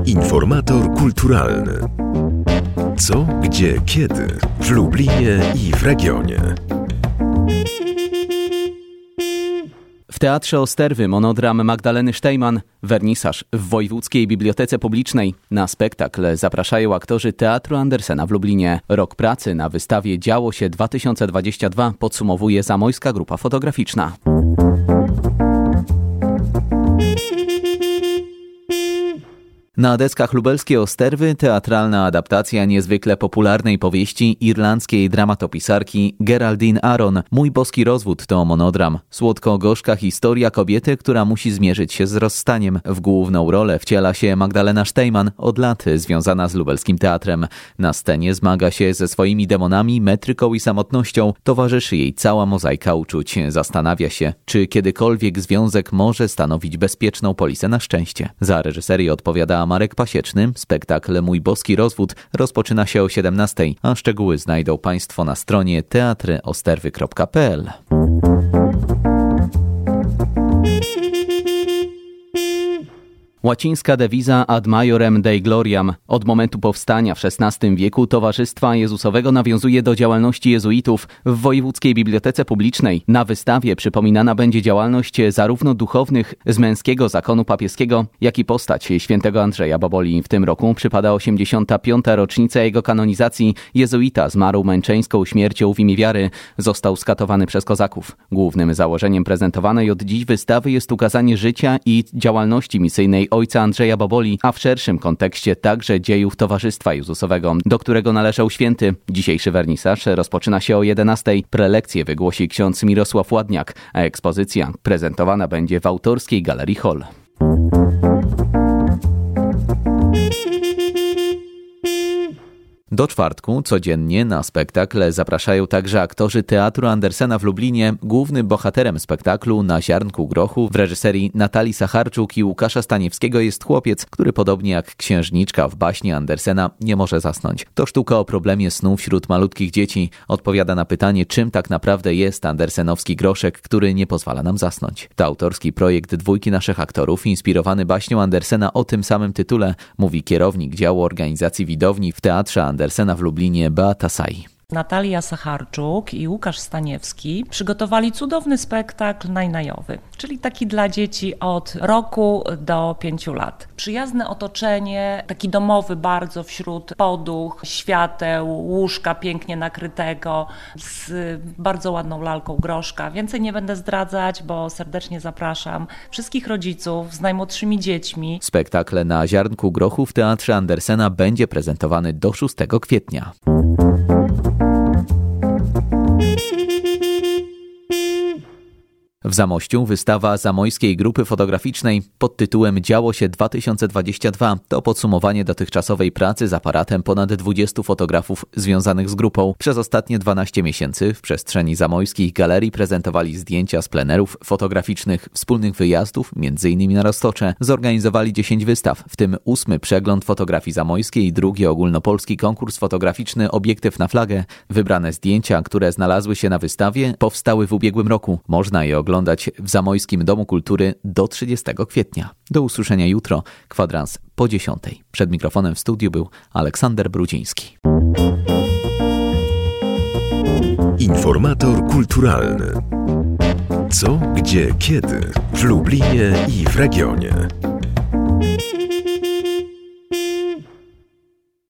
Informator kulturalny. Co, gdzie, kiedy w Lublinie i w regionie. W Teatrze Osterwy monodram Magdaleny Sztejman, wernisaż w Wojewódzkiej Bibliotece Publicznej. Na spektakl zapraszają aktorzy Teatru Andersena w Lublinie. Rok pracy na wystawie Działo się 2022 podsumowuje Zamojska Grupa Fotograficzna. Na deskach lubelskiej Osterwy teatralna adaptacja niezwykle popularnej powieści irlandzkiej dramatopisarki Geraldine Aron. Mój boski rozwód to monodram. Słodko-gorzka historia kobiety, która musi zmierzyć się z rozstaniem. W główną rolę wciela się Magdalena Sztejman, od lat związana z lubelskim teatrem. Na scenie zmaga się ze swoimi demonami, metryką i samotnością. Towarzyszy jej cała mozaika uczuć. Zastanawia się, czy kiedykolwiek związek może stanowić bezpieczną polisę na szczęście. Za reżyserię odpowiada Marek Pasieczny. Spektakl Mój boski rozwód rozpoczyna się o 17:00, a szczegóły znajdą Państwo na stronie teatryosterwy.pl. Łacińska dewiza Ad Maiorem Dei Gloriam. Od momentu powstania w XVI wieku Towarzystwa Jezusowego nawiązuje do działalności jezuitów w Wojewódzkiej Bibliotece Publicznej. Na wystawie przypominana będzie działalność zarówno duchownych z męskiego zakonu papieskiego, jak i postać świętego Andrzeja Boboli. W tym roku przypada 85. rocznica jego kanonizacji. Jezuita zmarł męczeńską śmiercią w imię wiary. Został skatowany przez kozaków. Głównym założeniem prezentowanej od dziś wystawy jest ukazanie życia i działalności misyjnej ojca Andrzeja Boboli, a w szerszym kontekście także dziejów Towarzystwa Jezusowego, do którego należał święty. Dzisiejszy wernisaż rozpoczyna się o 11:00. Prelekcję wygłosi ksiądz Mirosław Ładniak, a ekspozycja prezentowana będzie w autorskiej Galerii Hall. Do czwartku codziennie na spektakl zapraszają także aktorzy Teatru Andersena w Lublinie. Głównym bohaterem spektaklu Na ziarnku grochu w reżyserii Natalii Sacharczuk i Łukasza Staniewskiego jest chłopiec, który podobnie jak księżniczka w baśni Andersena nie może zasnąć. To sztuka o problemie snu wśród malutkich dzieci. Odpowiada na pytanie, czym tak naprawdę jest andersenowski groszek, który nie pozwala nam zasnąć. To autorski projekt dwójki naszych aktorów, inspirowany baśnią Andersena o tym samym tytule, mówi kierownik działu organizacji widowni w Teatrze Andersena w Lublinie Beata Saj. Natalia Sacharczuk i Łukasz Staniewski przygotowali cudowny spektakl najnajowy, czyli taki dla dzieci od roku do 5 lat. Przyjazne otoczenie, taki domowy bardzo wśród poduch, świateł, łóżka pięknie nakrytego z bardzo ładną lalką Groszka. Więcej nie będę zdradzać, bo serdecznie zapraszam wszystkich rodziców z najmłodszymi dziećmi. Spektakl Na ziarnku grochu w Teatrze Andersena będzie prezentowany do 6 kwietnia. W Zamościu wystawa Zamojskiej Grupy Fotograficznej pod tytułem Działo się 2022 to podsumowanie dotychczasowej pracy z aparatem ponad 20 fotografów związanych z grupą. Przez ostatnie 12 miesięcy w przestrzeni zamojskich galerii prezentowali zdjęcia z plenerów fotograficznych, wspólnych wyjazdów, m.in. na Roztocze. Zorganizowali 10 wystaw, w tym 8. przegląd fotografii zamojskiej i 2. ogólnopolski konkurs fotograficzny Obiektyw na flagę. Wybrane zdjęcia, które znalazły się na wystawie, powstały w ubiegłym roku. Można je oglądać w Zamojskim Domu Kultury do 30 kwietnia. Do usłyszenia jutro, kwadrans po 10:00. Przed mikrofonem w studiu był Aleksander Brudziński. Informator kulturalny. Co, gdzie, kiedy w Lublinie i w regionie.